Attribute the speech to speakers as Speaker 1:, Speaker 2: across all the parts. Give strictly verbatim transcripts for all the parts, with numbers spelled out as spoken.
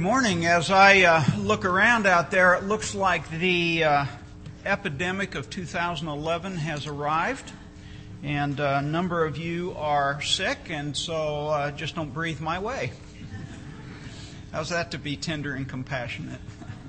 Speaker 1: morning. As I uh, look around out there, it looks like the uh, epidemic of two thousand eleven has arrived, and a number of you are sick, and so uh, just don't breathe my way. How's that to be tender and compassionate?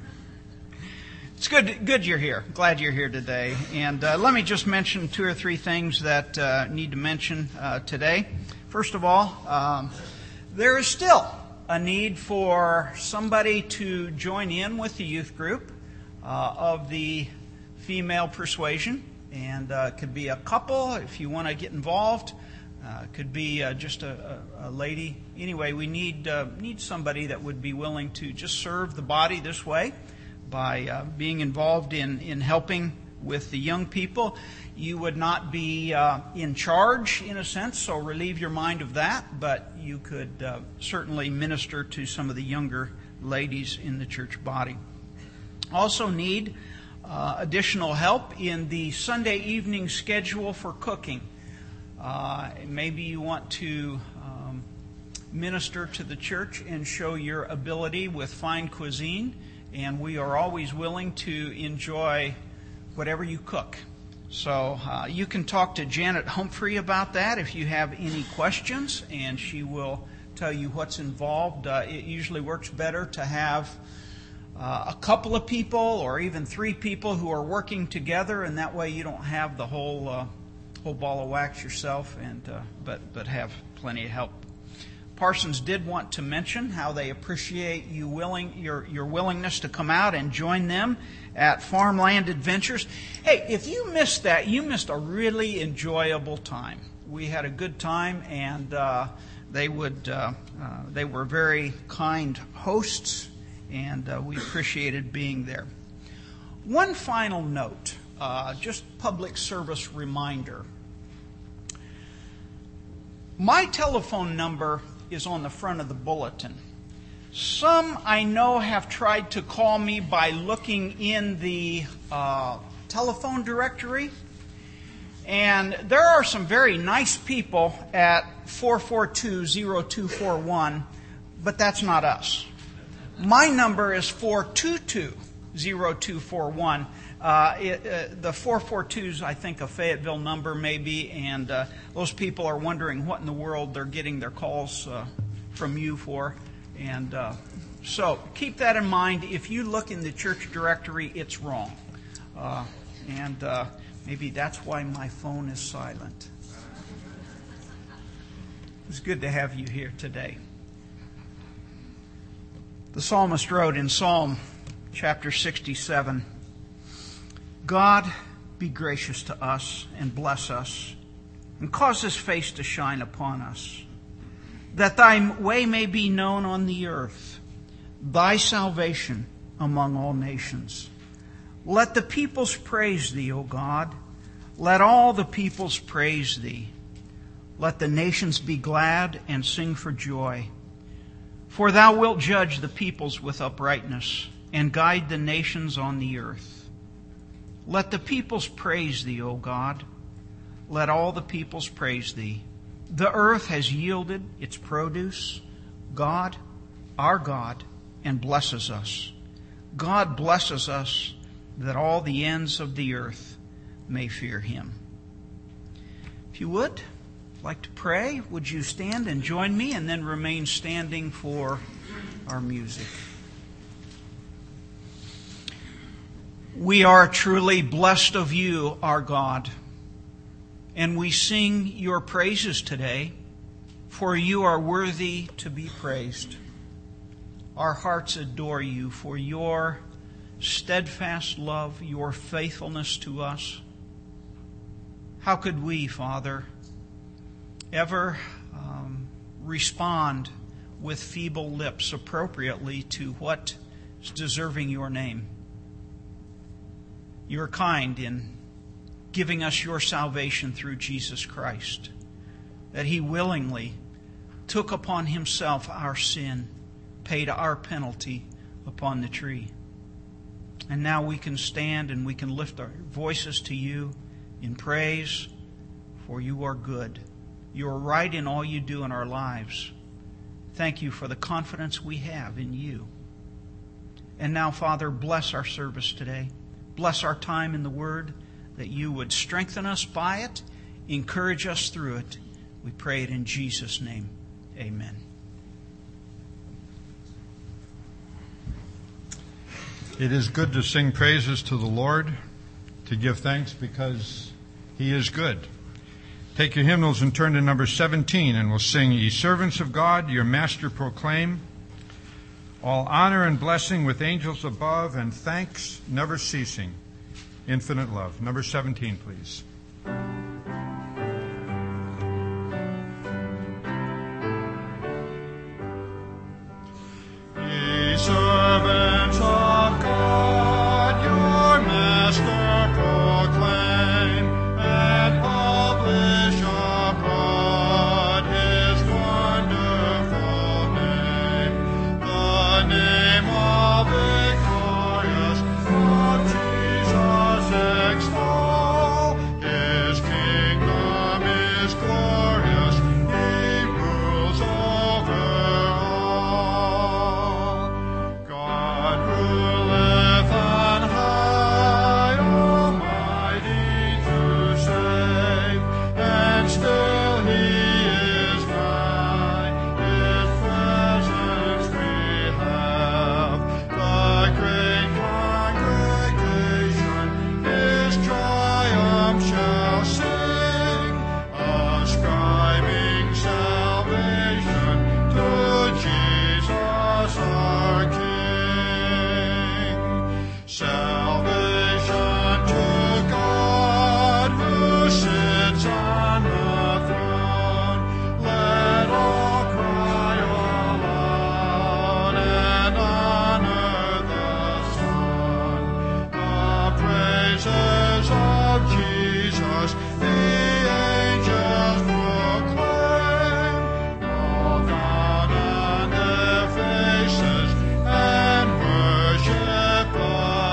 Speaker 1: It's good good you're here. Glad you're here today. And uh, let me just mention two or three things that uh, need to mention uh, today. First of all, um, there is still a need for somebody to join in with the youth group uh, of the female persuasion. And uh, it could be a couple if you want to get involved. Uh, it could be uh, just a, a, a lady. Anyway, we need uh, need somebody that would be willing to just serve the body this way by uh, being involved in, in helping with the young people. You would not be uh, in charge, in a sense, so relieve your mind of that, but you could uh, certainly minister to some of the younger ladies in the church body. Also need uh, additional help in the Sunday evening schedule for cooking. Uh, maybe you want to um, minister to the church and show your ability with fine cuisine, and we are always willing to enjoy whatever you cook. So uh, you can talk to Janet Humphrey about that if you have any questions, and she will tell you what's involved. Uh, it usually works better to have uh, a couple of people or even three people who are working together, and that way you don't have the whole uh, whole ball of wax yourself, and uh, but but have plenty of help. Parsons did want to mention how they appreciate you willing your your willingness to come out and join them at Farmland Adventures. Hey, if you missed that, you missed a really enjoyable time. We had a good time, and uh, they would uh, uh, they were very kind hosts, and uh, we appreciated being there. One final note, uh, just public service reminder. My telephone number is on the front of the bulletin. Some I know have tried to call me by looking in the uh, telephone directory, and there are some very nice people at four four two, zero two four one, but that's not us. My number is four two two, zero two four one. Uh, it, uh, the four four two is, I think, a Fayetteville number maybe, and uh, those people are wondering what in the world they're getting their calls uh, from you for. And uh, so keep that in mind. If you look in the church directory, it's wrong. Uh, and uh, maybe that's why my phone is silent. It's good to have you here today. The psalmist wrote in Psalm chapter sixty-seven, God, be gracious to us and bless us, and cause His face to shine upon us, that Thy way may be known on the earth, Thy salvation among all nations. Let the peoples praise Thee, O God. Let all the peoples praise Thee. Let the nations be glad and sing for joy. For Thou wilt judge the peoples with uprightness, and guide the nations on the earth. Let the peoples praise Thee, O God. Let all the peoples praise Thee. The earth has yielded its produce. God, our God, and blesses us. God blesses us that all the ends of the earth may fear Him. If you would like to pray, would you stand and join me and then remain standing for our music? We are truly blessed of You, our God, and we sing Your praises today, for You are worthy to be praised. Our hearts adore You for Your steadfast love, Your faithfulness to us. How could we, Father, ever um, respond with feeble lips appropriately to what is deserving Your name? You are kind in giving us Your salvation through Jesus Christ, that He willingly took upon Himself our sin, paid our penalty upon the tree. And now we can stand and we can lift our voices to You in praise, for You are good. You are right in all You do in our lives. Thank You for the confidence we have in You. And now, Father, bless our service today. Bless our time in the Word, that you would strengthen us by it, encourage us through it. We pray it in Jesus' name. Amen.
Speaker 2: It is good to sing praises to the Lord, to give thanks because He is good. Take your hymnals and turn to number seventeen, and we'll sing, Ye servants of God, your Master proclaim, all honor and blessing with angels above, and thanks never ceasing, infinite love. Number seventeen, please. Ye servants of God, your Master proclaim, and publish abroad His wonderful name, the name of victorious, of Jesus extol. His kingdom is glorious, He rules over all. God ruleth on high, almighty to save, and still He is nigh. His presence we have, the great congregation His triumph shall sing, ascribing salvation to Jesus our King. Salvation to God who sits on the throne. Let all cry aloud and honor the Son. The praises of Jesus the angels proclaim, all down on their faces and worship the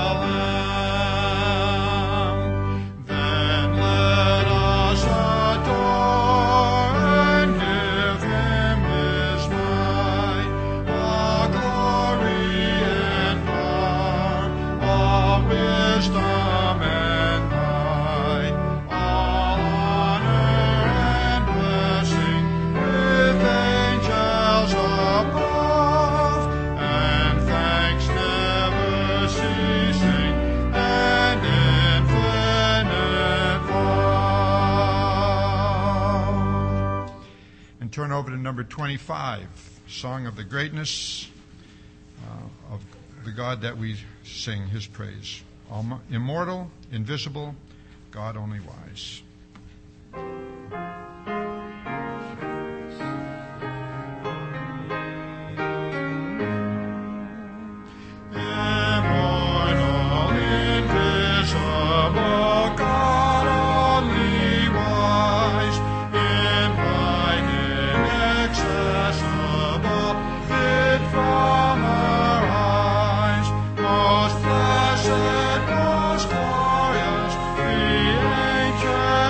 Speaker 2: Lamb. Then let us adore and give Him His might, all glory and power, all wisdom and might, all honor and blessing with angels above, and thanks never ceasing, and infinite love. And turn over to number twenty-five, Song of the Greatness uh, of the God that we sing His praise. Alm- immortal, invisible, God only wise. Immortal, invisible, God only wise, infinite, inaccessible, hid from our eyes, most blessed, most glorious, the ancient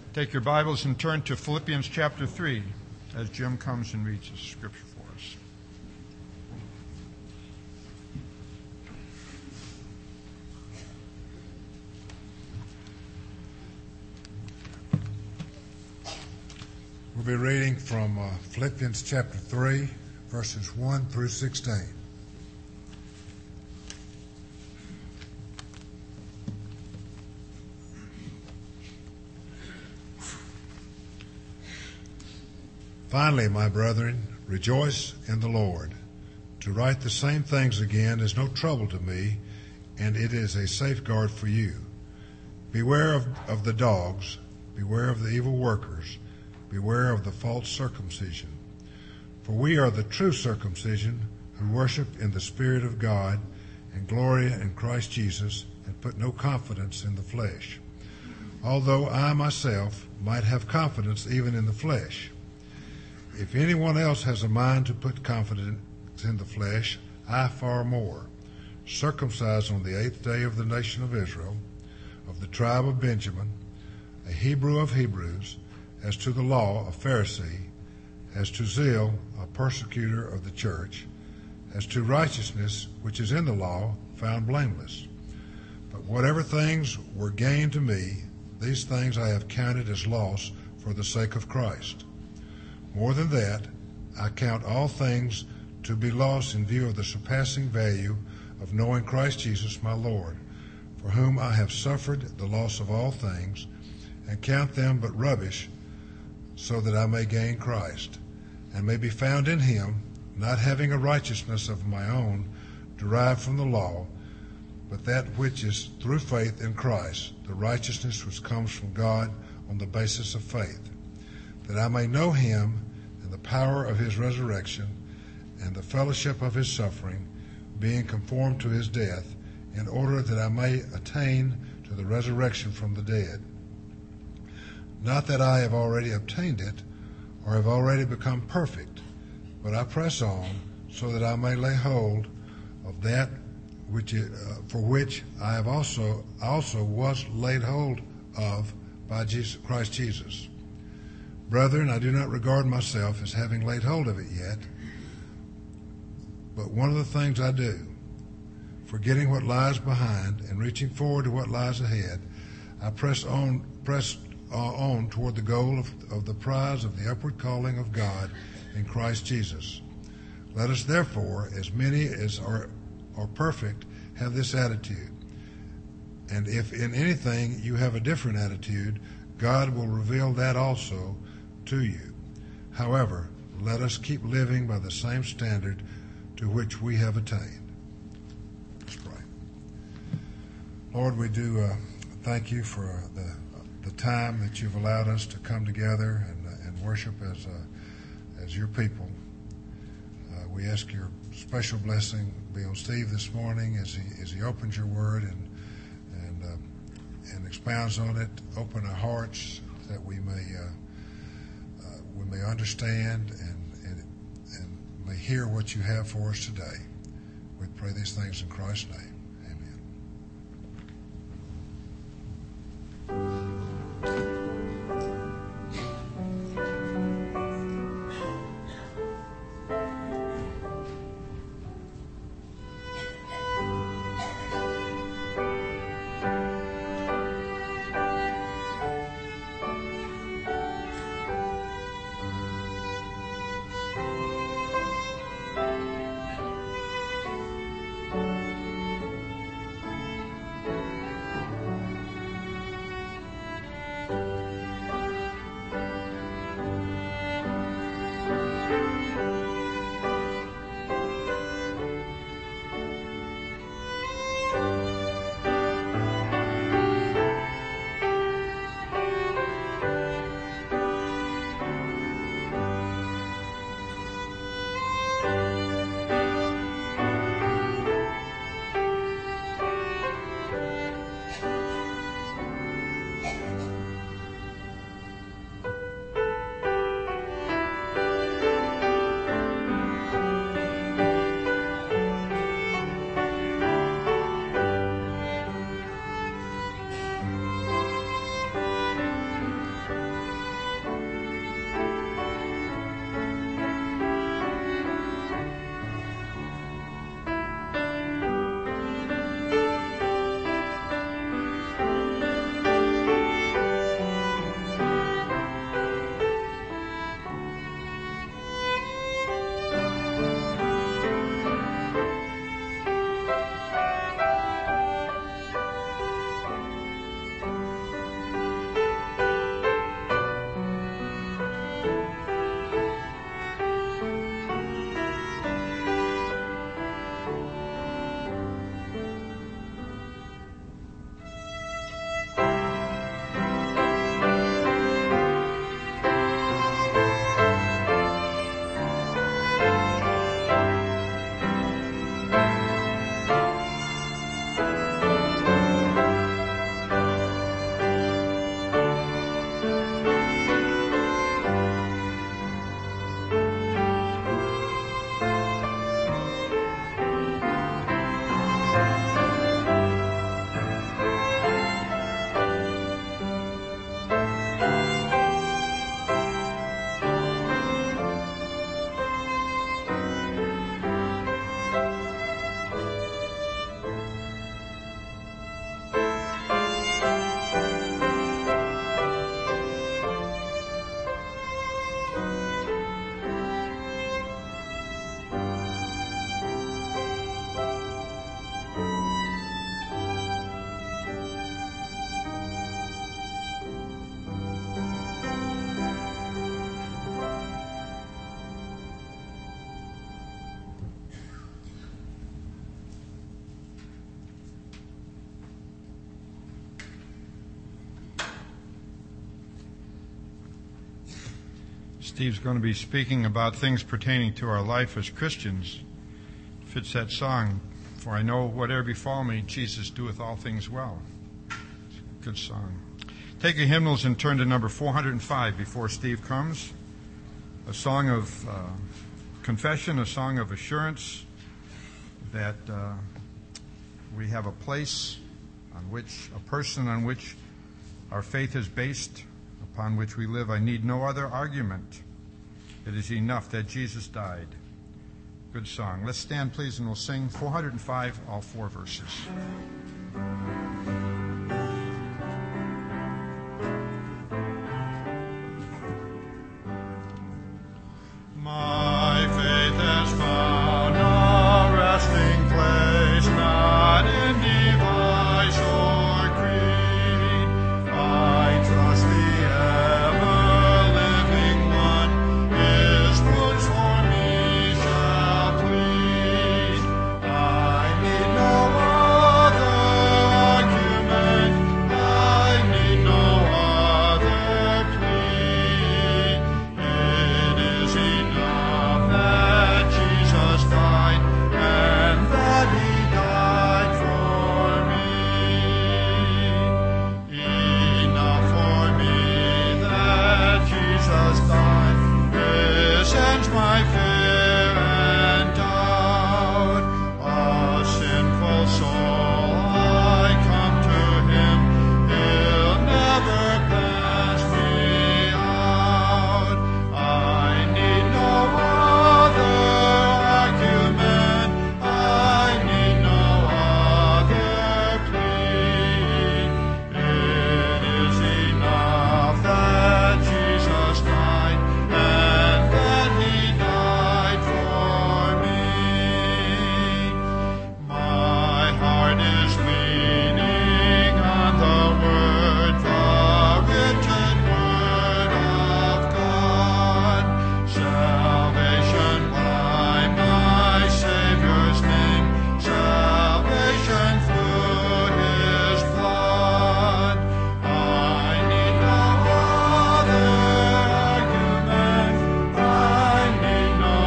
Speaker 2: Take your Bibles and turn to Philippians chapter three as Jim comes and reads the scripture for us.
Speaker 3: We'll be reading from uh, Philippians chapter three, verses one through sixteen. Finally, my brethren, rejoice in the Lord. To write the same things again is no trouble to me, and it is a safeguard for you. Beware of, of the dogs, beware of the evil workers, beware of the false circumcision. For we are the true circumcision, who worship in the Spirit of God, and glory in Christ Jesus, and put no confidence in the flesh. Although I myself might have confidence even in the flesh. If anyone else has a mind to put confidence in the flesh, I far more. Circumcised on the eighth day of the nation of Israel, of the tribe of Benjamin, a Hebrew of Hebrews, as to the law, a Pharisee, as to zeal, a persecutor of the church, as to righteousness which is in the law, found blameless. But whatever things were gain to me, these things I have counted as loss for the sake of Christ. More than that, I count all things to be lost in view of the surpassing value of knowing Christ Jesus my Lord, for whom I have suffered the loss of all things, and count them but rubbish, so that I may gain Christ, and may be found in him, not having a righteousness of my own derived from the law, but that which is through faith in Christ, the righteousness which comes from God on the basis of faith, that I may know him and the power of his resurrection and the fellowship of his suffering, being conformed to his death, in order that I may attain to the resurrection from the dead. Not that I have already obtained it, or have already become perfect, but I press on, so that I may lay hold of that which it, uh, for which I have also also was laid hold of by Jesus, Christ Jesus. Brethren, I do not regard myself as having laid hold of it yet, but one of the things I do, forgetting what lies behind and reaching forward to what lies ahead, I press on, press uh, on toward the goal of, of the prize of the upward calling of God in Christ Jesus. Let us therefore, as many as are, are perfect, have this attitude. And if in anything you have a different attitude, God will reveal that also to you. However, let us keep living by the same standard to which we have attained. Let's pray. Lord, we do uh, thank you for the the time that you've allowed us to come together and, uh, and worship as uh, as your people. Uh, we ask your special blessing be on Steve this morning as he as he opens your word and and uh, and expounds on it. Open our hearts that we may. Uh, We may understand and, and and may hear what you have for us today. We pray these things in Christ's name. Amen.
Speaker 2: Steve's going to be speaking about things pertaining to our life as Christians. Fits that song, "For I know whatever befall me, Jesus doeth all things well." It's a good song. Take your hymnals and turn to number four hundred five before Steve comes. A song of uh, confession, a song of assurance that uh, we have a place on which, a person on which our faith is based, upon which we live. I need no other argument. It is enough that Jesus died. Good song. Let's stand, please, and we'll sing four hundred five, all four verses. My faith has found a resting place, not in device or creed. I trust the ever-living one, His wounds for me shall plead. I need no other argument, I need no other plea. It is enough that Jesus died, and that He died for me. Enough for me that Jesus died. This ends my fear and doubt. A sinful soul, I come to Him. He'll never cast me out. I need no other argument, I need no other plea. It is enough that Jesus died, and that He died for me. My heart is leaning on the Word, the written Word of God. Salvation by my Savior's name, salvation through His blood. I need no other argument, I need no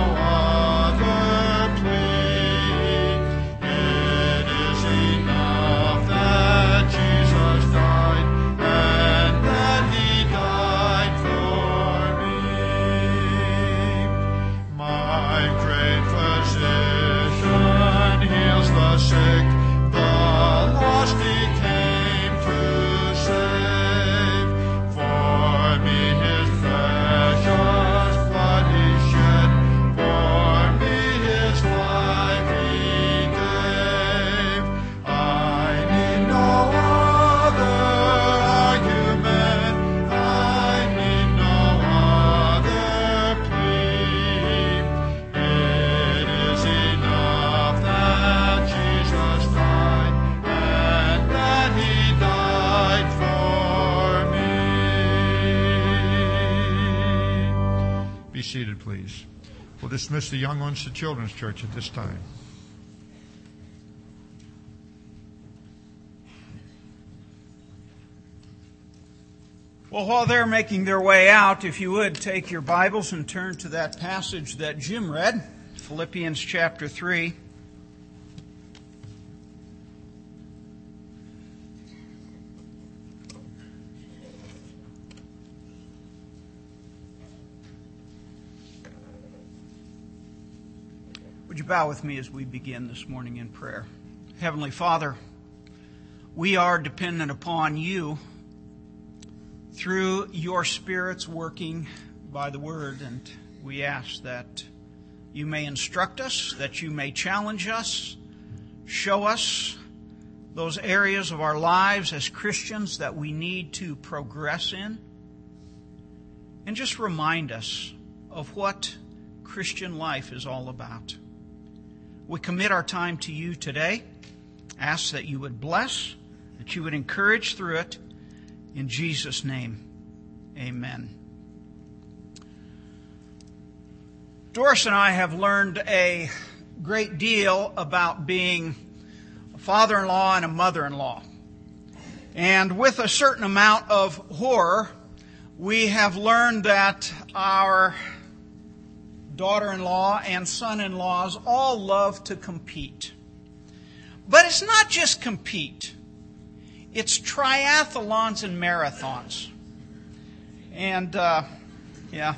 Speaker 2: other plea. It is enough that Jesus died, and that He died for me. My great physician heals the sick, the lost He came to save. For me His precious blood He shed, for me His life He gave. I need no other argument, I need no other plea. It is enough that Jesus died, and that He died for me. Be seated, please. We'll dismiss the young ones to Children's Church at this time.
Speaker 1: Well, while they're making their way out, if you would take your Bibles and turn to that passage that Jim read, Philippians chapter three. Would you bow with me as we begin this morning in prayer? Heavenly Father, we are dependent upon You through Your Spirit's working by the Word, and we ask that You may instruct us, that You may challenge us, show us those areas of our lives as Christians that we need to progress in, and just remind us of what Christian life is all about. We commit our time to You today. Ask that You would bless, that You would encourage through it. In Jesus' name, amen. Doris and I have learned a great deal about being a father-in-law and a mother-in-law. And with a certain amount of horror, We have learned that our daughter-in-law and son-in-laws all love to compete. But it's not just compete. It's triathlons and marathons. And, uh, yeah.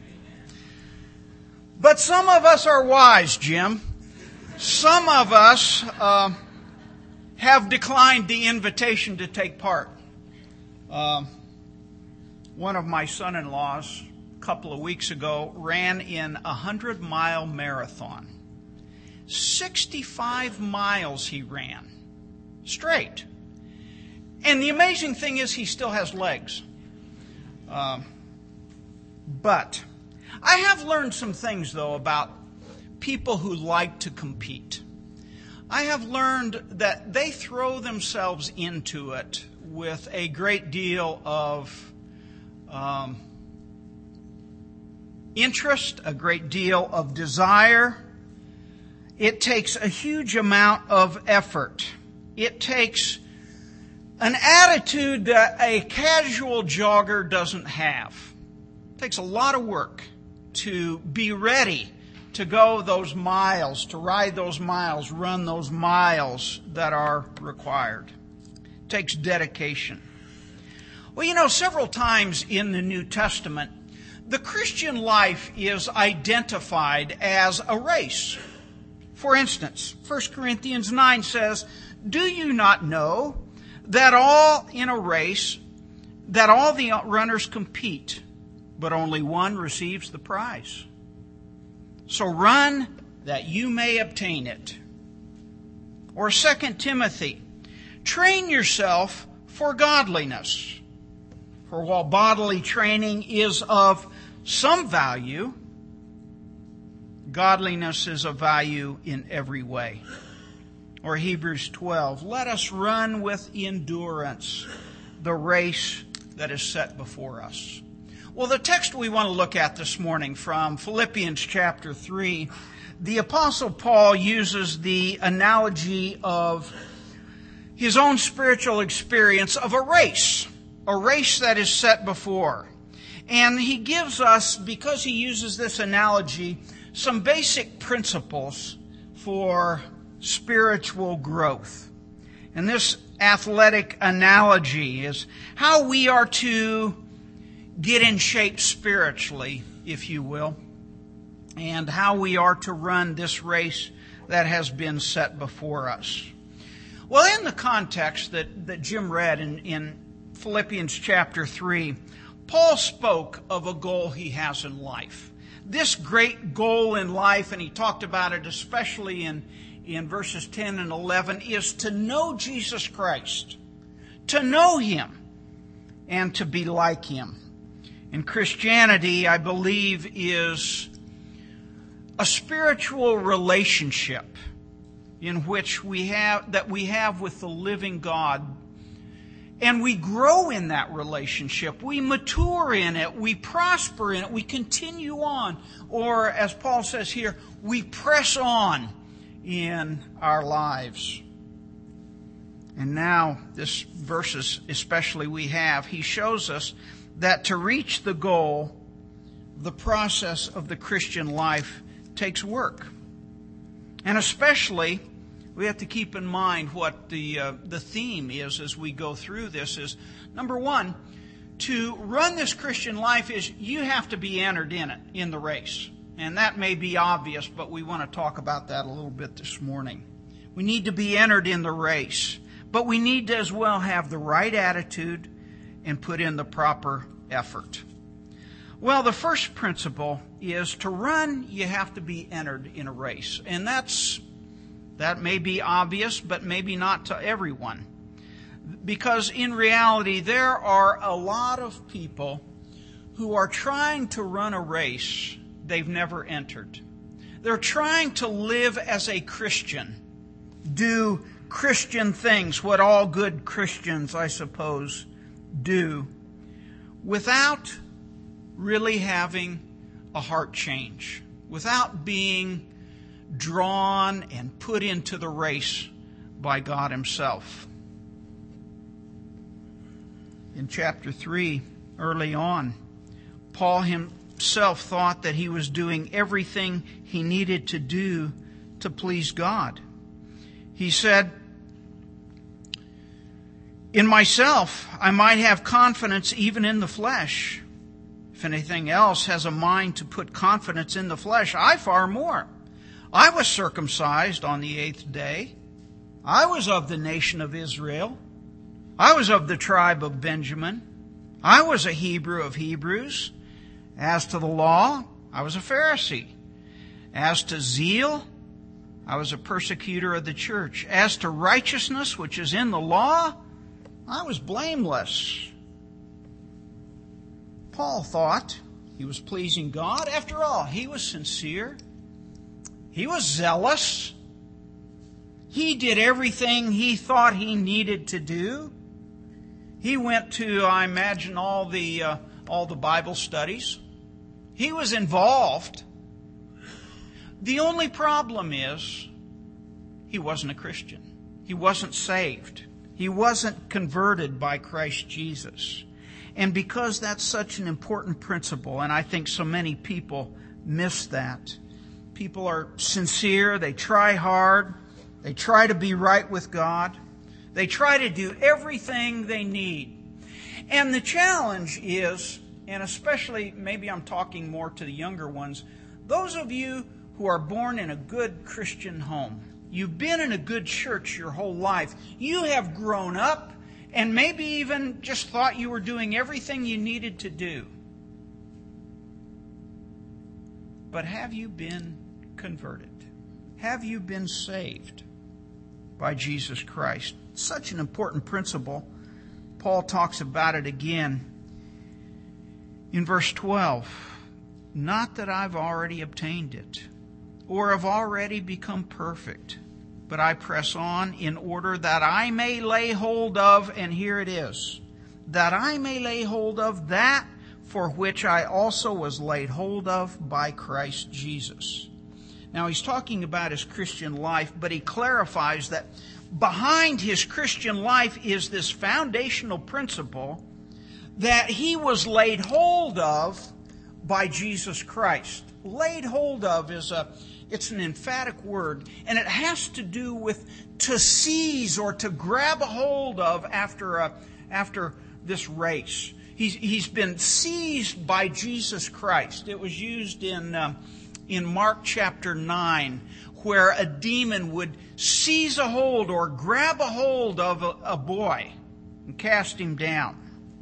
Speaker 1: But some of us are wise, Jim. Some of us uh, have declined the invitation to take part. Uh, one of my son-in-laws, a couple of weeks ago, ran in a hundred-mile marathon. sixty-five miles he ran, straight. And the amazing thing is he still has legs. Uh, but I have learned some things, though, about people who like to compete. I have learned that they throw themselves into it with a great deal of um, interest, a great deal of desire. It takes a huge amount of effort. It takes an attitude that a casual jogger doesn't have. It takes a lot of work to be ready to go those miles, to ride those miles, run those miles that are required. It takes dedication. Well, you know, several times in the New Testament, the Christian life is identified as a race. For instance, First Corinthians nine says, "Do you not know that all in a race, that all the runners compete, but only one receives the prize? So run that you may obtain it." Or Second Timothy, "Train yourself for godliness. For while bodily training is of some value, godliness is of value in every way." Or Hebrews twelve, "Let us run with endurance the race that is set before us." Well, the text we want to look at this morning from Philippians chapter three, the Apostle Paul uses the analogy of his own spiritual experience of a race, a race that is set before. And he gives us, because he uses this analogy, some basic principles for spiritual growth. And this athletic analogy is how we are to get in shape spiritually, if you will, and how we are to run this race that has been set before us. Well, in the context that, that Jim read in, in Philippians chapter three, Paul spoke of a goal he has in life. This great goal in life, and he talked about it especially in, in verses ten and eleven, is to know Jesus Christ, to know Him, and to be like Him. And Christianity, I believe, is a spiritual relationship in which we have that we have with the living God. And we grow in that relationship. We mature in it. We prosper in it. We continue on. Or, as Paul says here, we press on in our lives. And now, this verses especially we have, he shows us that to reach the goal, the process of the Christian life takes work. And especially, we have to keep in mind what the uh, the theme is as we go through this is, number one, to run this Christian life is you have to be entered in it, in the race. And that may be obvious, but we want to talk about that a little bit this morning. We need to be entered in the race, but we need to as well have the right attitude and put in the proper effort. Well, the first principle is to run, you have to be entered in a race. And that's that may be obvious, but maybe not to everyone. Because in reality, there are a lot of people who are trying to run a race they've never entered. They're trying to live as a Christian, do Christian things, what all good Christians, I suppose, do, without really having a heart change, without being drawn and put into the race by God Himself. In chapter three early on. Paul himself thought that he was doing everything he needed to do to please God. He said, "In myself, I might have confidence even in the flesh. If anything else has a mind to put confidence in the flesh, I far more. I was circumcised on the eighth day. I was of the nation of Israel. I was of the tribe of Benjamin. I was a Hebrew of Hebrews. As to the law, I was a Pharisee. As to zeal, I was a persecutor of the church. As to righteousness, which is in the law, I was blameless." Paul thought he was pleasing God. After all, he was sincere. He was zealous. He did everything he thought he needed to do. He went to, I imagine, all the uh, all the Bible studies. He was involved. The only problem is he wasn't a Christian. He wasn't saved. He wasn't converted by Christ Jesus. And because that's such an important principle, and I think so many people miss that. People are sincere, they try hard, they try to be right with God, they try to do everything they need. And the challenge is, and especially maybe I'm talking more to the younger ones, those of you who are born in a good Christian home, you've been in a good church your whole life, you have grown up, and maybe even just thought you were doing everything you needed to do. But have you been converted? Have you been saved by Jesus Christ? Such an important principle. Paul talks about it again in verse twelve. "Not that I've already obtained it, or have already become perfect, but I press on in order that I may lay hold of," and here it is, "that I may lay hold of that for which I also was laid hold of by Christ Jesus." Now he's talking about his Christian life, but he clarifies that behind his Christian life is this foundational principle that he was laid hold of by Jesus Christ. Laid hold of is a It's an emphatic word, and it has to do with to seize or to grab a hold of after a, after this race. He's, he's been seized by Jesus Christ. It was used in, um, in Mark chapter nine, where a demon would seize a hold or grab a hold of a, a boy and cast him down.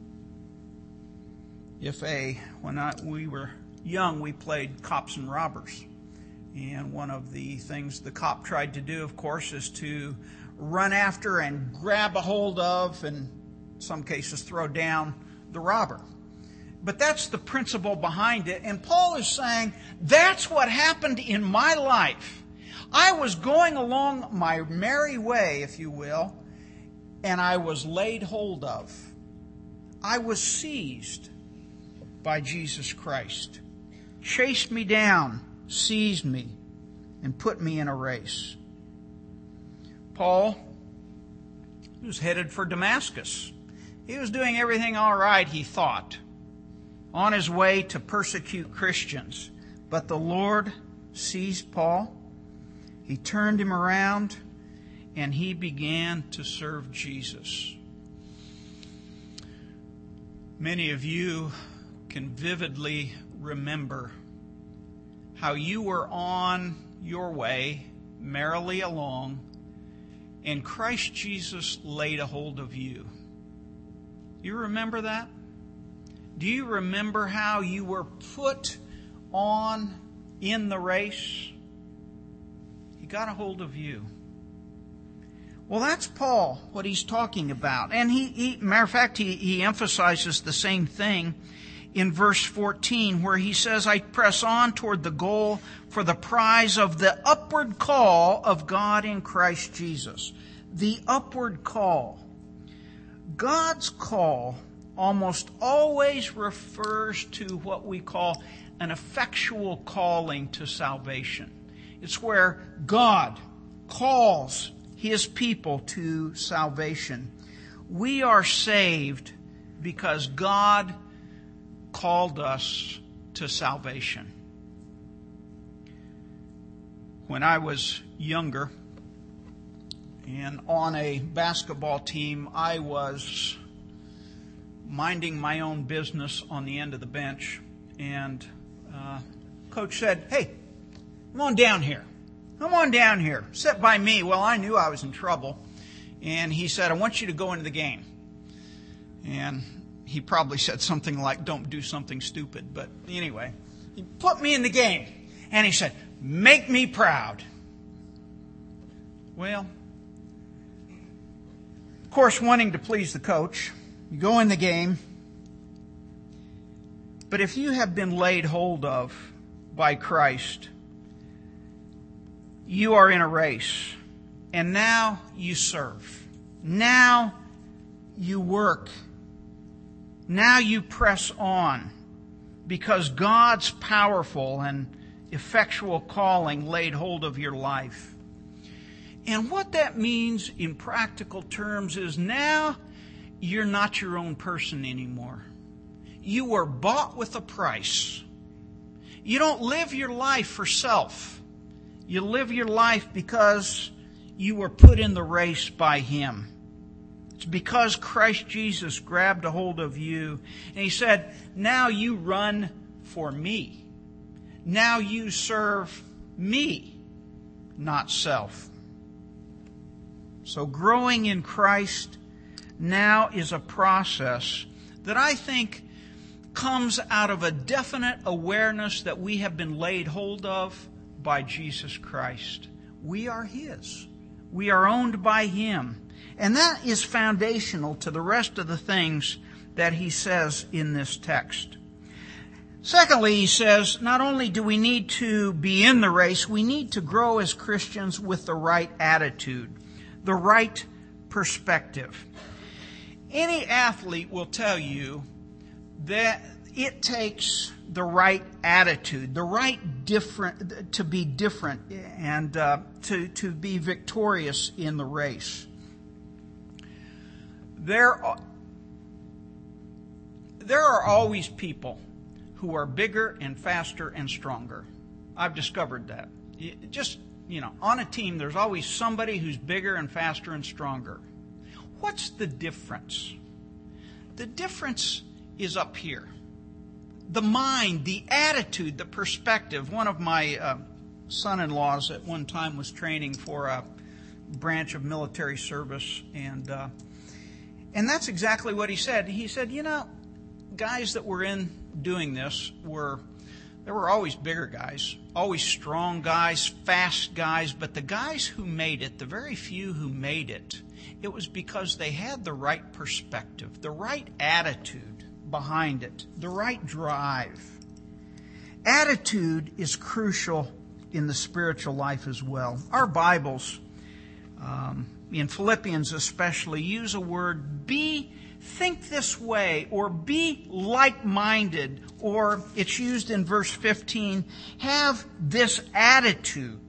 Speaker 1: If a, when I, we were young, we played cops and robbers. And one of the things the cop tried to do, of course, is to run after and grab a hold of, and in some cases throw down, the robber. But that's the principle behind it. And Paul is saying, that's what happened in my life. I was going along my merry way, if you will, and I was laid hold of. I was seized by Jesus Christ. Chased me down, seized me, and put me in a race. Paul was headed for Damascus. He was doing everything all right, he thought, on his way to persecute Christians. But the Lord seized Paul. He turned him around, and he began to serve Jesus. Many of you can vividly remember how you were on your way, merrily along, and Christ Jesus laid a hold of you. Do you remember that? Do you remember how you were put on in the race? He got a hold of you. Well, that's Paul, what he's talking about. And he, he matter of fact, he, he emphasizes the same thing in verse fourteen, where he says, I press on toward the goal for the prize of the upward call of God in Christ Jesus. The upward call. God's call almost always refers to what we call an effectual calling to salvation. It's where God calls His people to salvation. We are saved because God called us to salvation. When I was younger and on a basketball team, I was minding my own business on the end of the bench, and uh, coach said, "Hey, come on down here. Come on down here. Sit by me." Well, I knew I was in trouble, and he said, "I want you to go into the game." And he probably said something like, "Don't do something stupid." But anyway, he put me in the game, and he said, "Make me proud." Well, of course, wanting to please the coach, you go in the game. But if you have been laid hold of by Christ, you are in a race. And now you serve. Now you work. Now you press on. Because God's powerful and effectual calling laid hold of your life. And what that means in practical terms is now you're not your own person anymore. You were bought with a price. You don't live your life for self. You live your life because you were put in the race by Him. It's because Christ Jesus grabbed a hold of you and He said, "Now you run for me. Now you serve me, not self." So growing in Christ now is a process that I think comes out of a definite awareness that we have been laid hold of by Jesus Christ. We are His. We are owned by Him. And that is foundational to the rest of the things that he says in this text. Secondly, he says, not only do we need to be in the race, we need to grow as Christians with the right attitude, the right perspective. Any athlete will tell you that it takes the right attitude, the right different to be different and uh, to to be victorious in the race. There are, there are always people who are bigger and faster and stronger. I've discovered that. Just, you know, on a team, there's always somebody who's bigger and faster and stronger. What's the difference? The difference is up here. The mind, the attitude, the perspective. One of my uh, son-in-laws at one time was training for a branch of military service, and uh, and that's exactly what he said. He said, you know, guys that were in doing this were, there were always bigger guys, always strong guys, fast guys, but the guys who made it, the very few who made it, it was because they had the right perspective, the right attitude behind it, the right drive. Attitude is crucial in the spiritual life as well. Our Bibles, um, in Philippians especially, use a word, be, think this way, or be like-minded, or it's used in verse fifteen, have this attitude.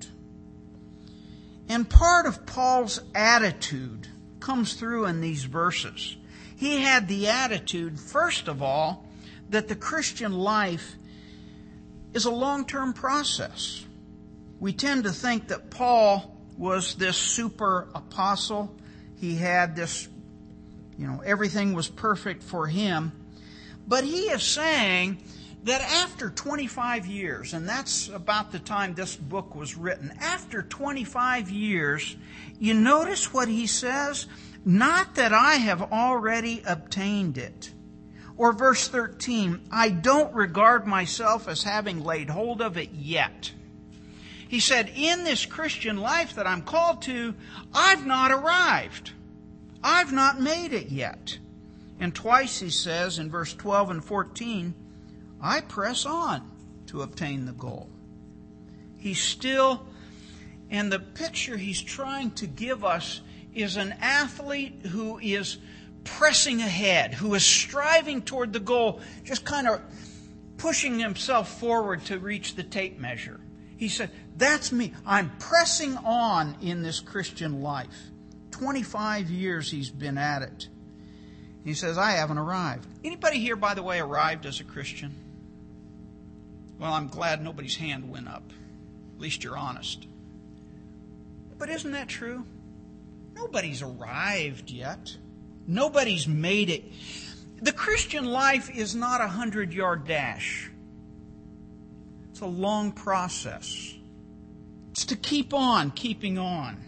Speaker 1: And part of Paul's attitude comes through in these verses. He had the attitude, first of all, that the Christian life is a long-term process. We tend to think that Paul was this super apostle. He had this, you know, everything was perfect for him. But he is saying that after twenty-five years, and that's about the time this book was written, after twenty-five years, you notice what he says? Not that I have already obtained it. Or verse thirteen, I don't regard myself as having laid hold of it yet. He said, in this Christian life that I'm called to, I've not arrived. I've not made it yet. And twice he says in verse twelve and fourteen, I press on to obtain the goal. He's still, and the picture he's trying to give us is an athlete who is pressing ahead, who is striving toward the goal, just kind of pushing himself forward to reach the tape measure. He said, that's me. I'm pressing on in this Christian life. twenty-five years he's been at it. He says, I haven't arrived. Anybody here, by the way, arrived as a Christian? Well, I'm glad nobody's hand went up. At least you're honest. But isn't that true? Nobody's arrived yet. Nobody's made it. The Christian life is not a hundred-yard dash. It's a long process. It's to keep on keeping on.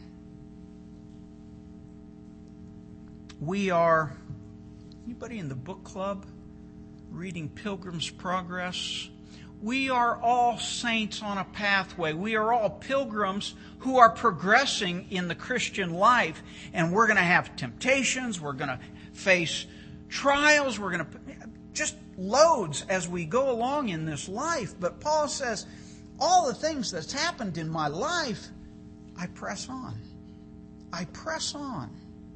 Speaker 1: We are, anybody in the book club reading Pilgrim's Progress? We are all saints on a pathway. We are all pilgrims who are progressing in the Christian life. And we're going to have temptations. We're going to face trials. We're going to just loads as we go along in this life. But Paul says, all the things that's happened in my life, I press on. I press on.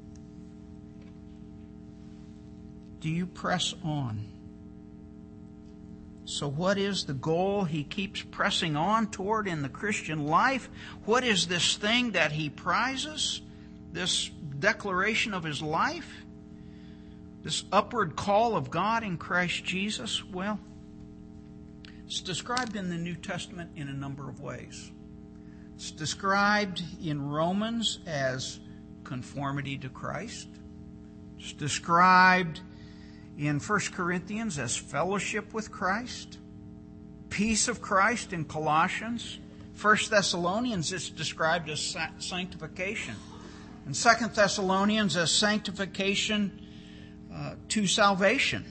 Speaker 1: Do you press on? So what is the goal he keeps pressing on toward in the Christian life? What is this thing that he prizes? This declaration of his life? This upward call of God in Christ Jesus? Well, it's described in the New Testament in a number of ways. It's described in Romans as conformity to Christ. It's described in First Corinthians as fellowship with Christ, peace of Christ in Colossians. First Thessalonians is described as sanctification. And Second Thessalonians as sanctification uh, to salvation.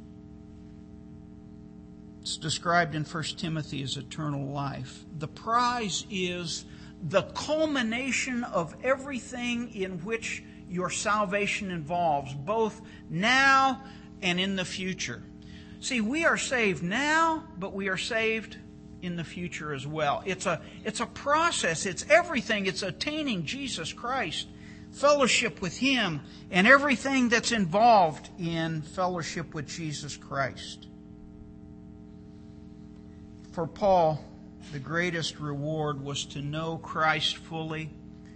Speaker 1: It's described in First Timothy as eternal life. The prize is the culmination of everything in which your salvation involves, both now and in the future. See, we are saved now, but we are saved in the future as well. It's a, it's a process. It's everything. It's attaining Jesus Christ, fellowship with Him, and everything that's involved in fellowship with Jesus Christ. For Paul, the greatest reward was to know Christ fully,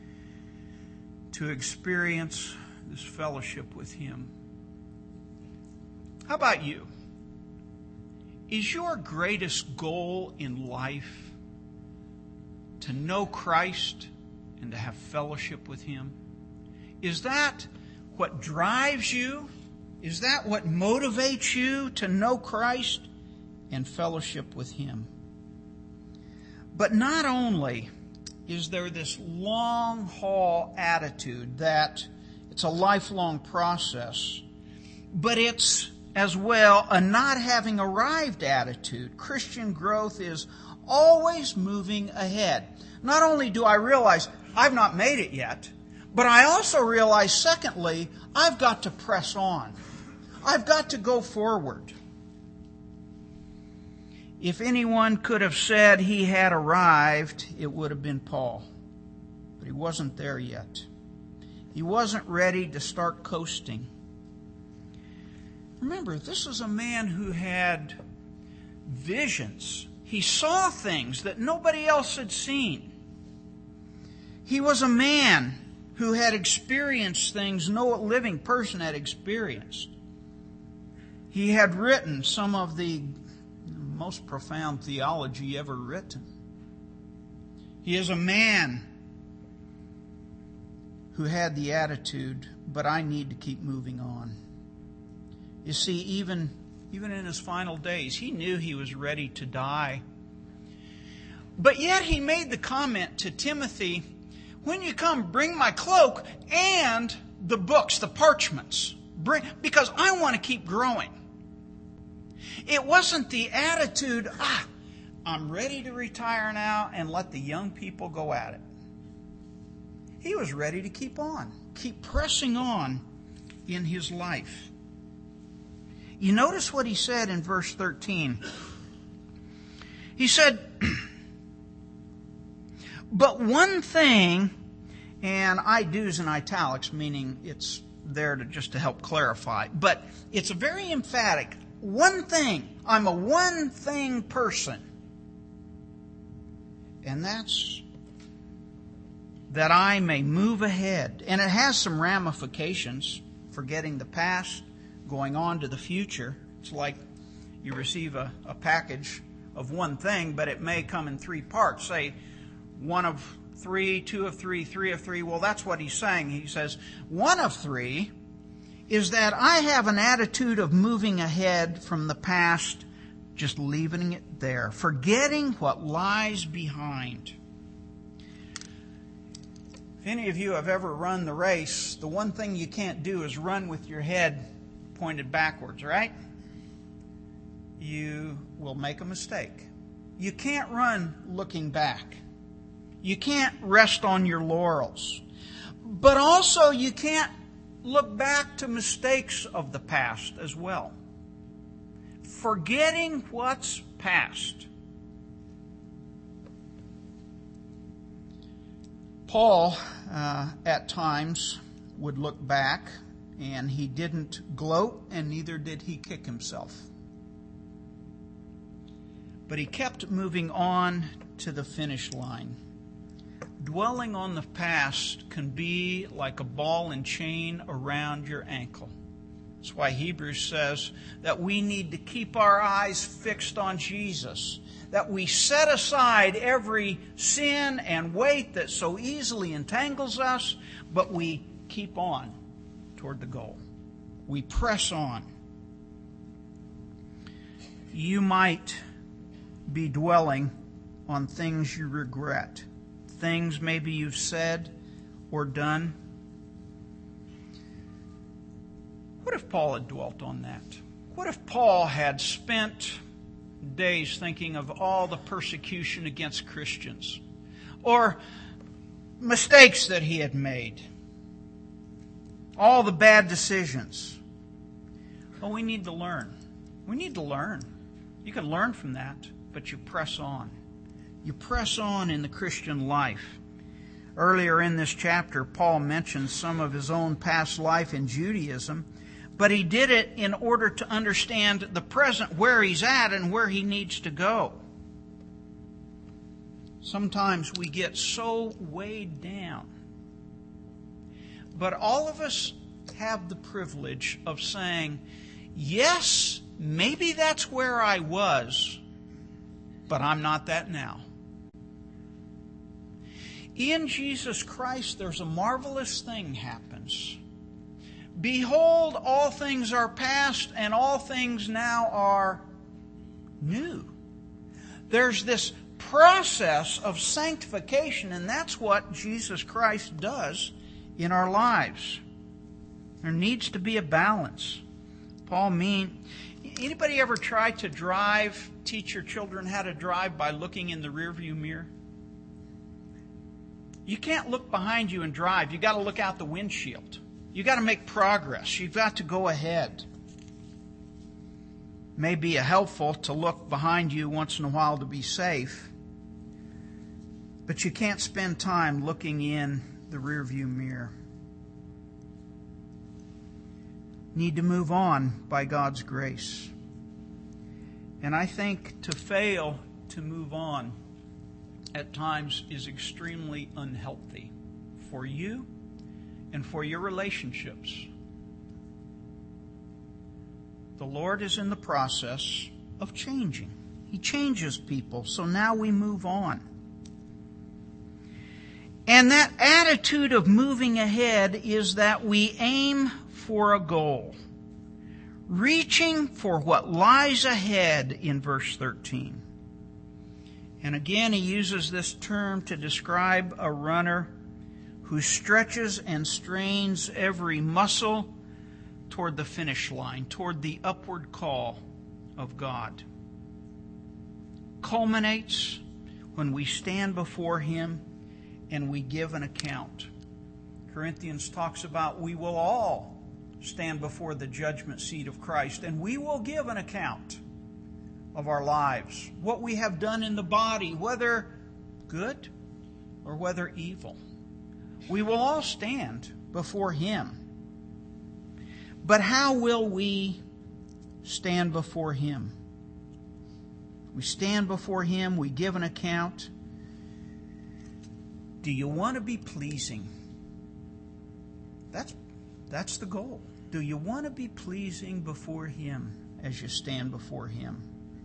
Speaker 1: to experience this fellowship with Him. How about you? Is your greatest goal in life to know Christ and to have fellowship with Him? Is that what drives you? Is that what motivates you to know Christ and fellowship with Him? But not only is there this long-haul attitude that it's a lifelong process, but it's as well a not having arrived attitude. Christian growth is always moving ahead. Not only do I realize I've not made it yet, but I also realize, secondly, I've got to press on. I've got to go forward. If anyone could have said he had arrived, it would have been Paul. But he wasn't there yet. He wasn't ready to start coasting. Remember, this is a man who had visions. He saw things that nobody else had seen. He was a man who had experienced things no living person had experienced. He had written some of the most profound theology ever written. He is a man who had the attitude, but I need to keep moving on. You see, even, even in his final days, he knew he was ready to die. But yet he made the comment to Timothy, when you come, bring my cloak and the books, the parchments, bring, because I want to keep growing. It wasn't the attitude, ah, I'm ready to retire now and let the young people go at it. He was ready to keep on, keep pressing on in his life. You notice what he said in verse thirteen. He said, but one thing, and I do's in italics, meaning it's there to just to help clarify, but it's a very emphatic, one thing, I'm a one thing person. And that's that I may move ahead. And it has some ramifications, forgetting the past, going on to the future. It's like you receive a, a package of one thing, but it may come in three parts. Say, one of three, two of three, three of three. Well, that's what he's saying. He says, one of three is that I have an attitude of moving ahead from the past, just leaving it there, forgetting what lies behind. If any of you have ever run the race, the one thing you can't do is run with your head pointed backwards, right? You will make a mistake. You can't run looking back. You can't rest on your laurels. But also you can't look back to mistakes of the past as well. Forgetting what's past. Paul, uh, at times, would look back, and he didn't gloat, and neither did he kick himself. But he kept moving on to the finish line. Dwelling on the past can be like a ball and chain around your ankle. That's why Hebrews says that we need to keep our eyes fixed on Jesus, that we set aside every sin and weight that so easily entangles us, but we keep on toward the goal. We press on. You might be dwelling on things you regret, things maybe you've said or done. What if Paul had dwelt on that? What if Paul had spent days thinking of all the persecution against Christians, or mistakes that he had made, all the bad decisions? Well, we need to learn. We need to learn. You can learn from that, but you press on. You press on in the Christian life. Earlier in this chapter, Paul mentioned some of his own past life in Judaism, but he did it in order to understand the present, where he's at and where he needs to go. Sometimes we get so weighed down. But all of us have the privilege of saying, yes, maybe that's where I was, but I'm not that now. In Jesus Christ, there's a marvelous thing happens. Behold, all things are past, and all things now are new. There's this process of sanctification, and that's what Jesus Christ does in our lives. There needs to be a balance. Paul mean, anybody ever try to drive, teach your children how to drive by looking in the rearview mirror? You can't look behind you and drive. You've got to look out the windshield. You've got to make progress. You've got to go ahead. It may be helpful to look behind you once in a while to be safe, but you can't spend time looking in the rearview mirror. Need to move on by God's grace. And I think to fail to move on at times is extremely unhealthy for you and for your relationships. The Lord is in the process of changing. He changes people, so now we move on. And that attitude of moving ahead is that we aim for a goal, reaching for what lies ahead in verse thirteen. And again, he uses this term to describe a runner who stretches and strains every muscle toward the finish line, toward the upward call of God. Culminates when we stand before Him and we give an account. Corinthians talks about we will all stand before the judgment seat of Christ, and we will give an account of our lives, what we have done in the body, whether good or whether evil. We will all stand before Him. But how will we stand before Him? We stand before Him, we give an account. Do you want to be pleasing? That's, that's the goal. Do you want to be pleasing before Him as you stand before Him?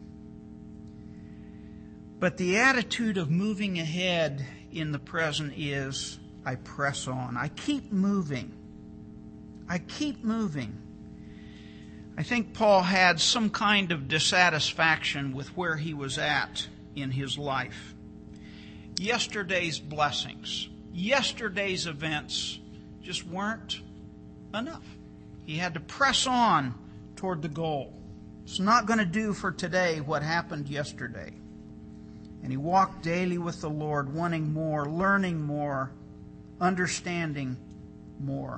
Speaker 1: But the attitude of moving ahead in the present is, I press on. I keep moving. I keep moving. I think Paul had some kind of dissatisfaction with where he was at in his life. Yesterday's blessings, yesterday's events just weren't enough. He had to press on toward the goal. It's not going to do for today what happened yesterday. And he walked daily with the Lord, wanting more, learning more, understanding more.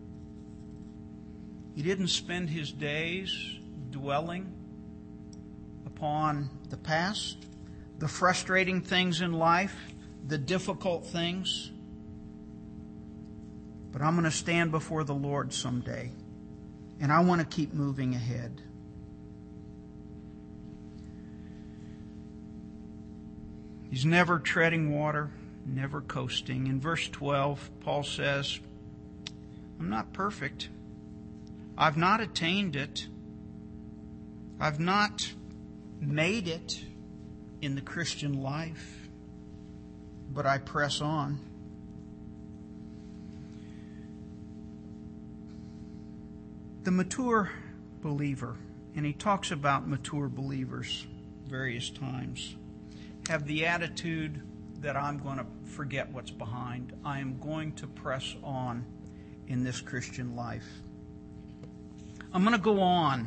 Speaker 1: He didn't spend his days dwelling upon the past, the frustrating things in life, the difficult things. But I'm going to stand before the Lord someday, and I want to keep moving ahead. He's never treading water, never coasting. In verse twelve, Paul says, I'm not perfect. I've not attained it. I've not made it in the Christian life, but I press on. The mature believer, and he talks about mature believers various times, have the attitude that I'm going to forget what's behind. I am going to press on in this Christian life. I'm going to go on.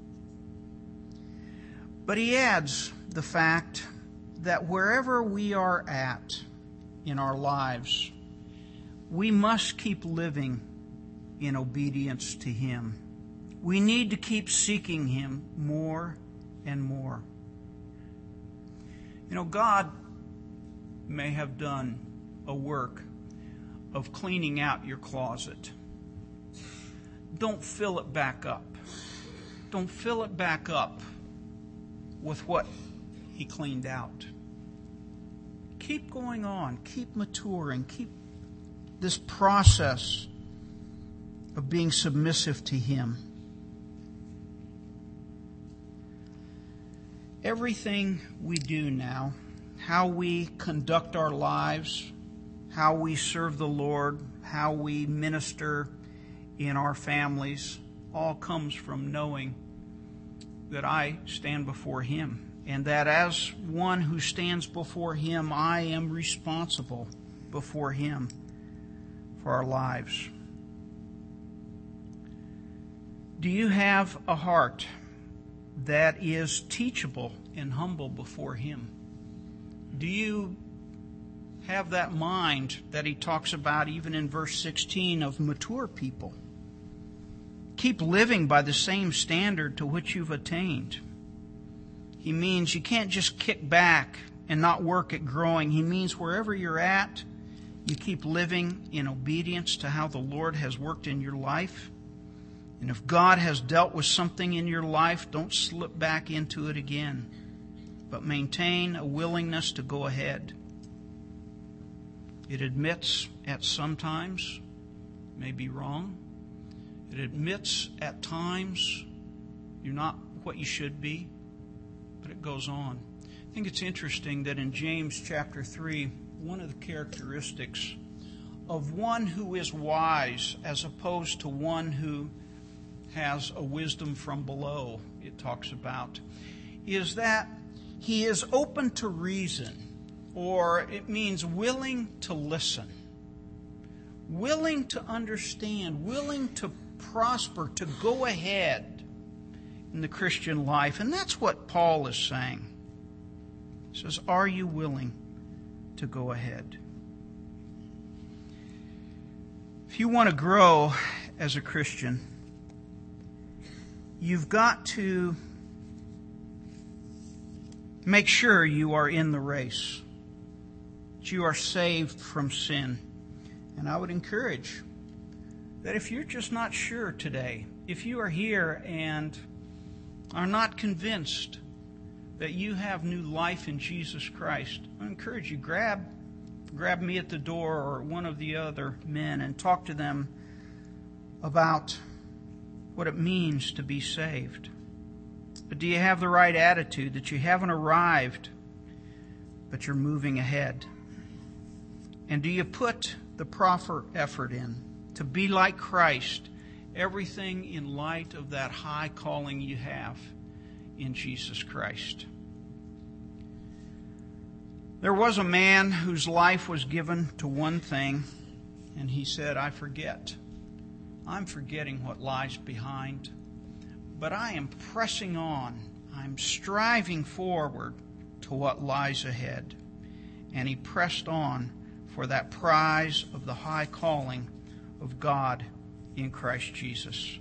Speaker 1: But he adds the fact that wherever we are at in our lives, we must keep living in obedience to Him. We need to keep seeking Him more and more. You know, God may have done a work of cleaning out your closet. Don't fill it back up. Don't fill it back up with what He cleaned out. Keep going on. Keep maturing. Keep this process of being submissive to Him. Everything we do now, how we conduct our lives, how we serve the Lord, how we minister in our families, all comes from knowing that I stand before Him, and that as one who stands before Him, I am responsible before Him for our lives. Do you have a heart that is teachable and humble before Him? Do you have that mind that he talks about even in verse sixteen of mature people? Keep living by the same standard to which you've attained. He means you can't just kick back and not work at growing. He means wherever you're at, you keep living in obedience to how the Lord has worked in your life. And if God has dealt with something in your life, don't slip back into it again, but maintain a willingness to go ahead. It admits at some times may be wrong. It admits at times you're not what you should be, but it goes on. I think it's interesting that in James chapter three, one of the characteristics of one who is wise as opposed to one who has a wisdom from below, it talks about, is that he is open to reason, or it means willing to listen, willing to understand, willing to prosper, to go ahead in the Christian life. And that's what Paul is saying. He says, are you willing to go ahead? If you want to grow as a Christian, you've got to make sure you are in the race, that you are saved from sin. And I would encourage that if you're just not sure today, if you are here and are not convinced that you have new life in Jesus Christ, I encourage you, grab grab me at the door or one of the other men and talk to them about what it means to be saved. But do you have the right attitude that you haven't arrived, but you're moving ahead? And do you put the proper effort in to be like Christ, everything in light of that high calling you have in Jesus Christ? There was a man whose life was given to one thing, and he said, I forget. I'm forgetting what lies behind, but I am pressing on. I'm striving forward to what lies ahead. And he pressed on for that prize of the high calling of God in Christ Jesus.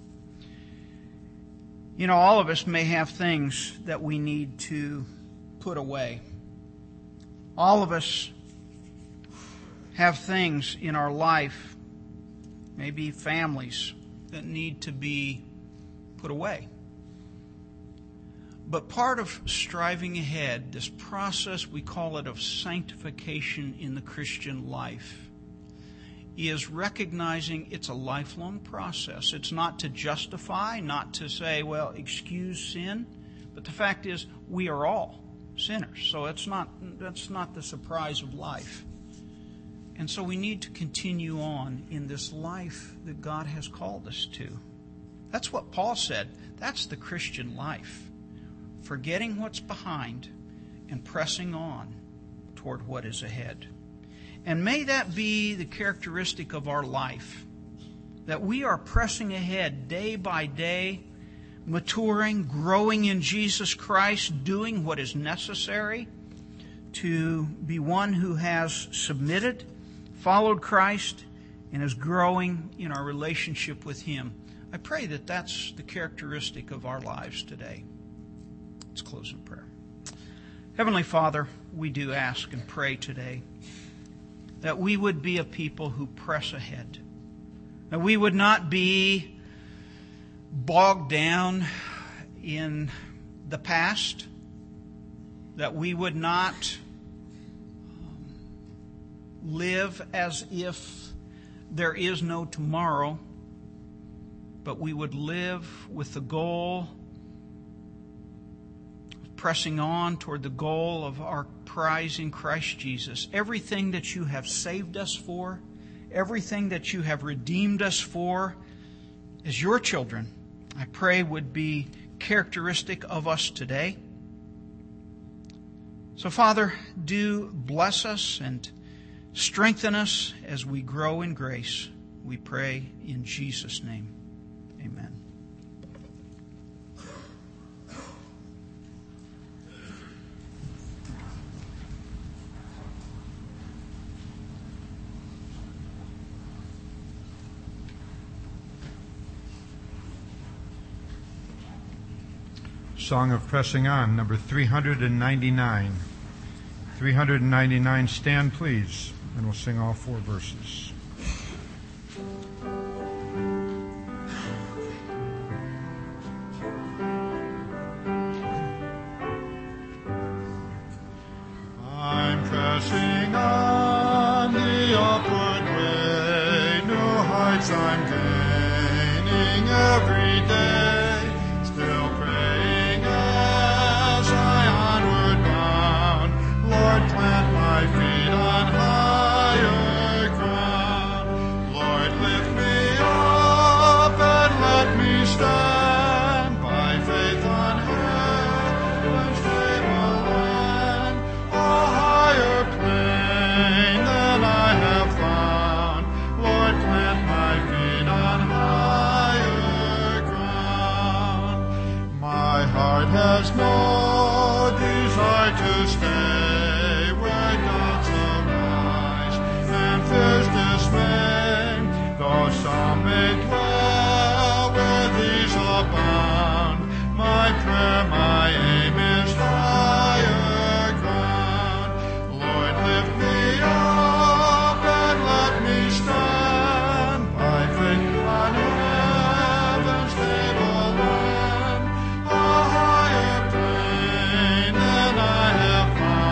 Speaker 1: You know, all of us may have things that we need to put away. All of us have things in our life, maybe families, that need to be put away. But part of striving ahead, this process, we call it of sanctification in the Christian life, is recognizing it's a lifelong process. It's not to justify, not to say, well, excuse sin, but the fact is we are all sinners. So it's not that's not the surprise of life. And so we need to continue on in this life that God has called us to. That's what Paul said. That's the Christian life. Forgetting what's behind and pressing on toward what is ahead. And may that be the characteristic of our life, that we are pressing ahead day by day, maturing, growing in Jesus Christ, doing what is necessary to be one who has submitted, followed Christ, and is growing in our relationship with Him. I pray that that's the characteristic of our lives today. Let's close in prayer. Heavenly Father, we do ask and pray today that we would be a people who press ahead, that we would not be bogged down in the past, that we would not live as if there is no tomorrow, but we would live with the goal of pressing on toward the goal of our prize in Christ Jesus. Everything that you have saved us for, everything that you have redeemed us for as your children, I pray would be characteristic of us today. So, Father, do bless us and strengthen us as we grow in grace. We pray in Jesus' name. Amen.
Speaker 2: Song of Pressing On, number three hundred ninety-nine. three hundred ninety-nine, stand please, and we'll sing all four verses. I'm pressing on the upward way, new heights I'm gaining every day. Plant my feet on higher ground. Lord, lift me up and let me stand by faith on heaven's stable land. A higher plane than I have found. Lord, plant my feet on higher ground. My heart has no desire to stay fears dismay, though some may dwell where these abound. My prayer, my aim is higher ground. Lord, lift me up and let me stand by faith on heaven's stable land. A higher plane than I have found.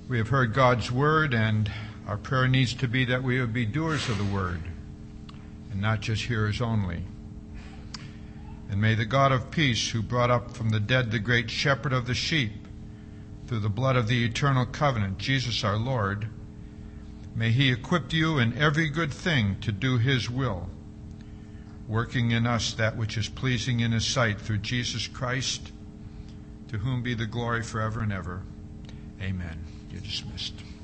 Speaker 2: We have heard God's word, and our prayer needs to be that we would be doers of the word and not just hearers only. And may the God of peace, who brought up from the dead the great shepherd of the sheep through the blood of the eternal covenant, Jesus our Lord, may he equip you in every good thing to do his will, working in us that which is pleasing in his sight through Jesus Christ, to whom be the glory forever and ever. Amen. You're dismissed.